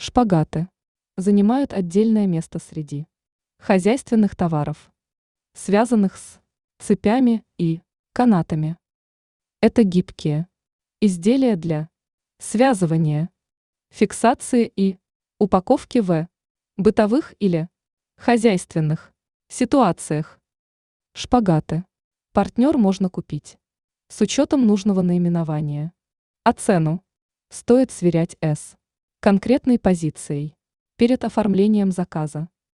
Шпагаты занимают отдельное место среди хозяйственных товаров, связанных с цепями и канатами. Это гибкие изделия для связывания, фиксации и упаковки в бытовых или хозяйственных ситуациях. Шпагаты партнер можно купить с учетом нужного наименования, а цену стоит сверять с конкретной позицией перед оформлением заказа.